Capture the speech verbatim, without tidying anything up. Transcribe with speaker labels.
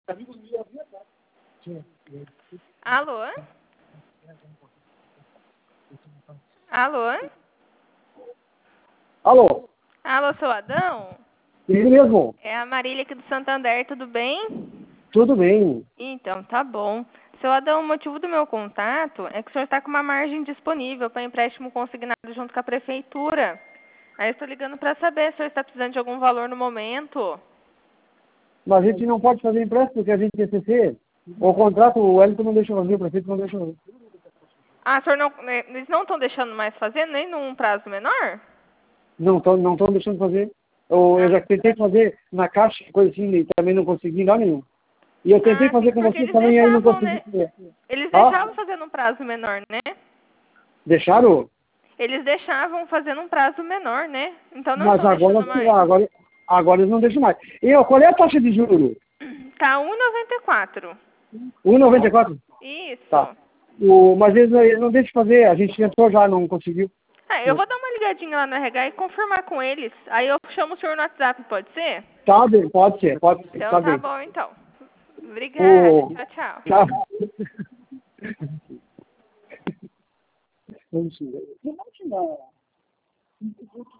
Speaker 1: Alô? Alô?
Speaker 2: Alô?
Speaker 1: Alô, seu Adão?
Speaker 2: Ele mesmo?
Speaker 1: É a Marília aqui do Santander, tudo bem?
Speaker 2: Tudo bem.
Speaker 1: Então, tá bom. Seu Adão, o motivo do meu contato é que o senhor está com uma margem disponível para empréstimo consignado junto com a prefeitura. Aí eu estou ligando para saber se o senhor está precisando de algum valor no momento.
Speaker 2: Mas a gente não pode fazer empréstimo porque a gente é C C. O contrato, o Wellington não deixa fazer, o prefeito não deixa fazer.
Speaker 1: Ah, o senhor não, eles não estão deixando mais fazer, nem num prazo menor?
Speaker 2: Não estão não tão deixando fazer. Eu, eu
Speaker 1: Ah,
Speaker 2: já tentei fazer na caixa, coisa assim, e também não consegui dar nenhum. E eu tentei
Speaker 1: ah,
Speaker 2: fazer
Speaker 1: sim,
Speaker 2: com
Speaker 1: porque
Speaker 2: vocês
Speaker 1: eles
Speaker 2: também, aí não
Speaker 1: deixavam,
Speaker 2: consegui
Speaker 1: né?
Speaker 2: fazer.
Speaker 1: Eles
Speaker 2: Ah,
Speaker 1: deixavam fazer num prazo menor, né?
Speaker 2: deixaram?
Speaker 1: Eles deixavam fazer num prazo menor, né? Então não
Speaker 2: Mas
Speaker 1: estão
Speaker 2: agora,
Speaker 1: deixando mais.
Speaker 2: agora, agora eles não deixam mais. E ó, qual é a taxa de juros?
Speaker 1: Tá um e noventa e quatro.
Speaker 2: um vírgula noventa e quatro? Tá.
Speaker 1: Isso.
Speaker 2: O, mas eles, eles não deixam fazer, a gente tentou já, não conseguiu.
Speaker 1: Ah, eu vou dar uma ligadinha lá no R H e confirmar com eles. Aí eu chamo o senhor no WhatsApp, pode ser?
Speaker 2: Tá bem, pode ser, pode ser,
Speaker 1: Então
Speaker 2: tá
Speaker 1: tá
Speaker 2: bem.
Speaker 1: bom, então. Obrigada.
Speaker 2: O,
Speaker 1: Tchau, tchau.
Speaker 2: tá. Vamos ver.